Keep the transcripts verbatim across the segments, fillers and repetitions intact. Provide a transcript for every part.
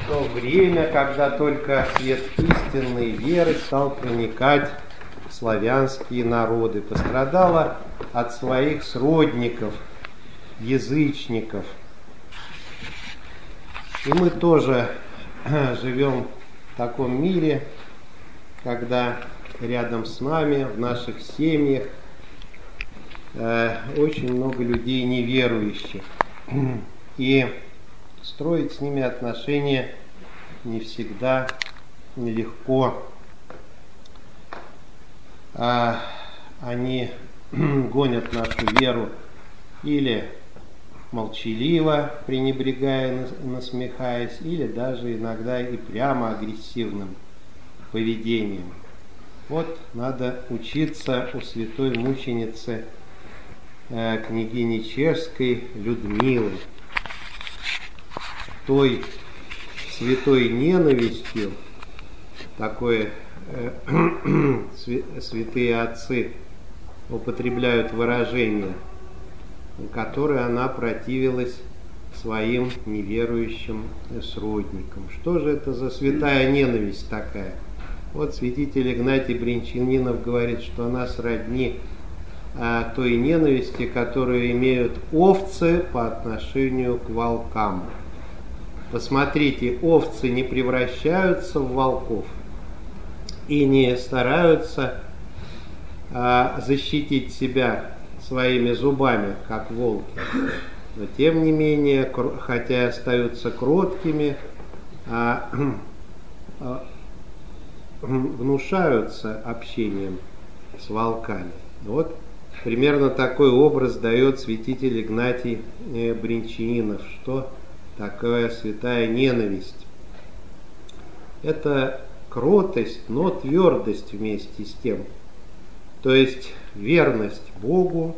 то время, когда только свет истинной веры стал проникать в славянские народы, пострадала от своих сродников, язычников. И мы тоже живем в таком мире, когда рядом с нами, в наших семьях, э, очень много людей неверующих. И строить с ними отношения не всегда нелегко. А они гонят нашу веру или молчаливо, пренебрегая, насмехаясь, или даже иногда и прямо агрессивным поведением. Вот надо учиться у святой мученицы э, княгини Чешской Людмилы. Той святой ненавистью, такое э, святые отцы употребляют выражение, которое она противилась своим неверующим сродникам. Что же это за святая ненависть такая? Вот святитель Игнатий Бринчанинов говорит, что она сродни а, той ненависти, которую имеют овцы по отношению к волкам. Посмотрите, овцы не превращаются в волков и не стараются а, защитить себя своими зубами, как волки. Но тем не менее, хотя и остаются кроткими, а, а, внушаются общением с волками. Вот примерно такой образ дает святитель Игнатий Бринчанинов, что такое святая ненависть. Это кротость, но твердость вместе с тем. То есть верность Богу,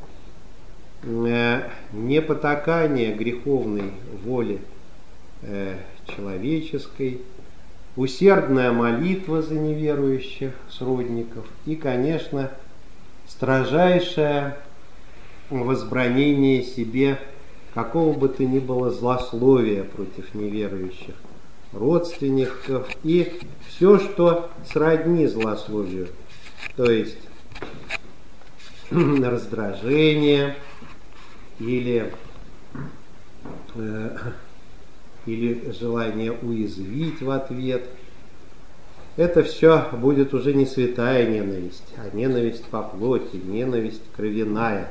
не потакание греховной воле человеческой, усердная молитва за неверующих сродников и, конечно, строжайшее возбранение себе какого бы то ни было злословия против неверующих родственников и все, что сродни злословию, то есть раздражение или, э, или желание уязвить в ответ. Это все будет уже не святая ненависть, а ненависть по плоти, ненависть кровяная.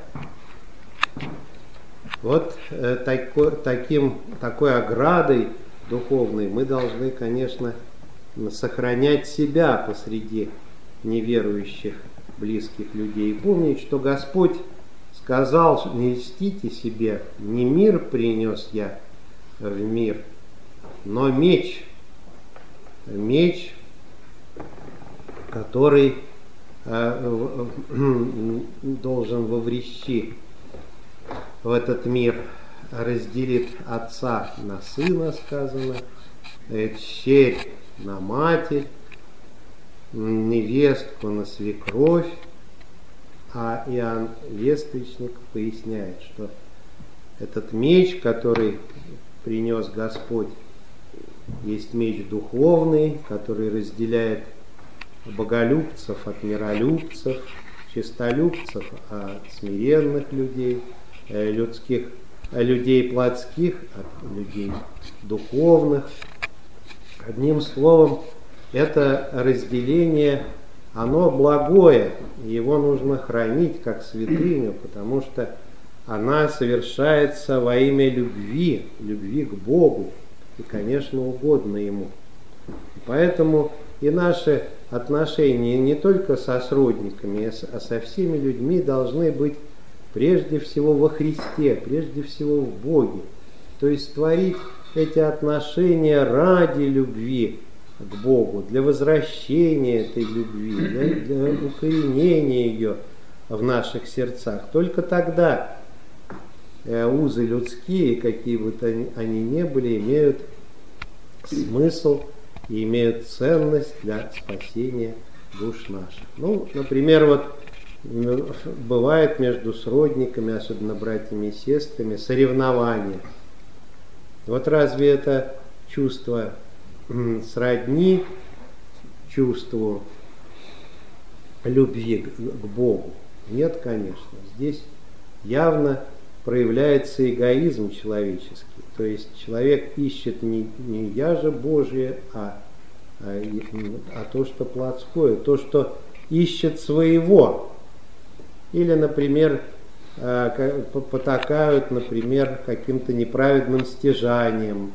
Вот э, тако, таким, такой оградой духовной мы должны, конечно, сохранять себя посреди неверующих близких людей. Помнить, что Господь сказал: не льстите себе, не мир принес я в мир, но меч, меч, который э, должен воврещи в этот мир, разделит отца на сына, сказано, черь на матерь, невестку на свекровь. А Иоанн Весточник поясняет, что этот меч, который принес Господь, есть меч духовный, который разделяет боголюбцев от миролюбцев, честолюбцев от смиренных людей, людских, людей плотских от людей духовных. Одним словом, это разделение, оно благое, его нужно хранить как святыню, потому что она совершается во имя любви, любви к Богу и, конечно, угодно Ему. Поэтому и наши отношения не только со сродниками, а со всеми людьми должны быть прежде всего во Христе, прежде всего в Боге. То есть творить эти отношения ради любви к Богу, для возвращения этой любви, для, для укоренения ее в наших сердцах. Только тогда э, узы людские, какие бы то они ни были, имеют смысл и имеют ценность для спасения душ наших. Ну, например, вот бывает между сродниками, особенно братьями и сестрами, соревнования. Вот разве это чувство сродни чувству любви к Богу? Нет, конечно. Здесь явно проявляется эгоизм человеческий. То есть человек ищет не, не я же Божие, а, а, а то, что плотское, то, что ищет своего. Или, например, потакают, например, каким-то неправедным стяжанием,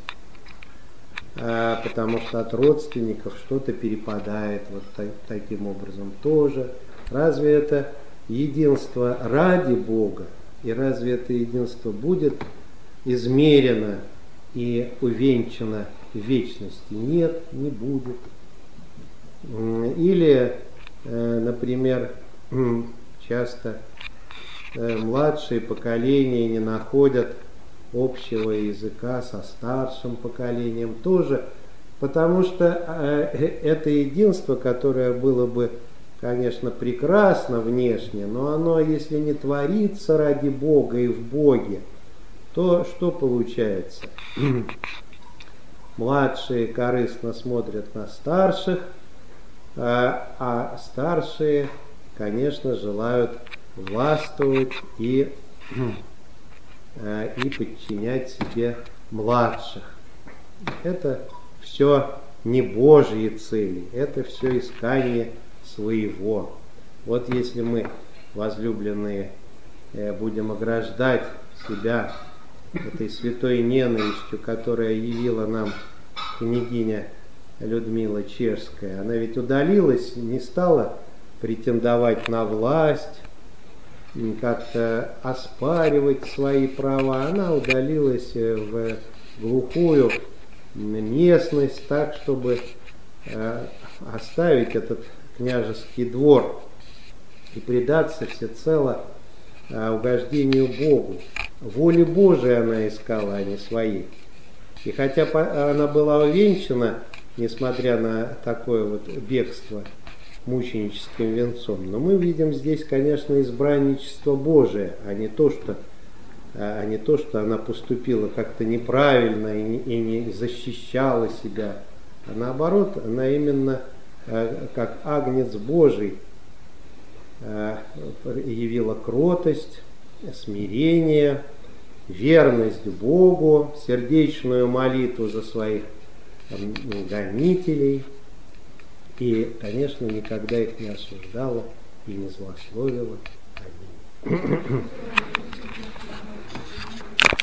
потому что от родственников что-то перепадает вот так, таким образом тоже. Разве это единство ради Бога, и разве это единство будет измерено и увенчано в вечности? Нет, не будет. Или, например, часто младшие поколения не находят общего языка со старшим поколением тоже, потому что это единство, которое было бы, конечно, прекрасно внешне, но оно, если не творится ради Бога и в Боге, то что получается? Младшие корыстно смотрят на старших, а старшие, конечно, желают властвовать и, и подчинять себе младших. Это все не Божьи цели, это все искание своего. Вот если мы, возлюбленные, будем ограждать себя этой святой ненавистью, которая явила нам княгиня Людмила Чешская, она ведь удалилась, не стала претендовать на власть, как-то оспаривать свои права. Она удалилась в глухую местность так, чтобы оставить этот княжеский двор и предаться всецело угождению Богу. Воли Божией она искала, а не своей. И хотя она была увенчана, несмотря на такое вот бегство, мученическим венцом, но мы видим здесь, конечно, избранничество Божие, а не то, что, а не то, что она поступила как-то неправильно и не, и не защищала себя, а наоборот, она именно как агнец Божий явила кротость, смирение, верность Богу, сердечную молитву за своих гонителей. И, конечно, никогда их не осуждала и не злословила. Аминь.